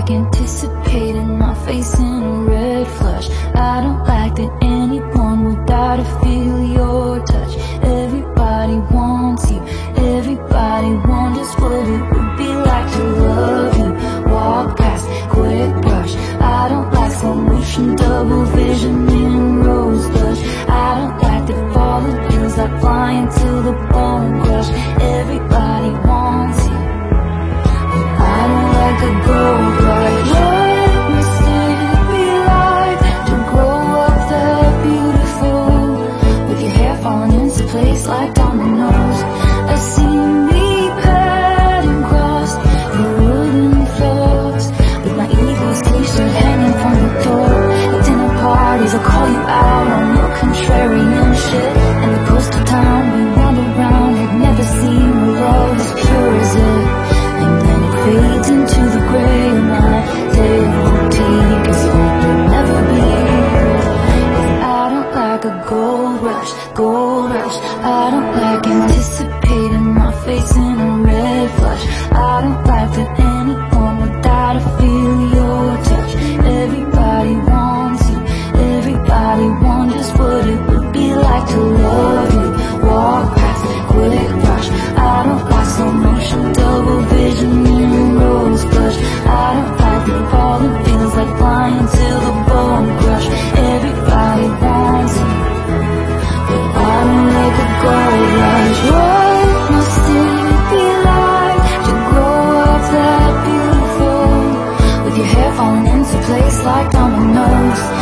like anticipating my face in a red flush. I don't like that anyone would die to feel your touch. Everybody wants you, everybody wonders what it would be like to love you. Walk past, quick brush. I don't like slow motion, double vision in rose blush. I don't like the falling feels like flying till the bone crush. Everybody wants you, but I don't like a gold rush. What must it be like to grow up that beautiful, with your hair falling into place like dominoes? I see me pattern crossed the wooden floors, with my Eagles t-shirt hanging from the door. At dinner parties I call you out on your contrarian shit, and the coastal town we wander around had never seen a love as pure as it. And then it fades into the gray of my day routine, 'cause hope will never be. 'Cause I don't like a gold rush, gold rush. I don't like anticipating my face in a red flush. I don't like that anyone would die to feel your touch. Everybody wants you, everybody wonders what it would be like to love you. Walk past, quick rush. I don't like slow motion, double vision in rose blush. I don't like the falling feels like flying till the bone crush. Everybody wants you, but I don't like a gold rush. What must it be like to grow up that beautiful, with your hair falling into place like dominoes?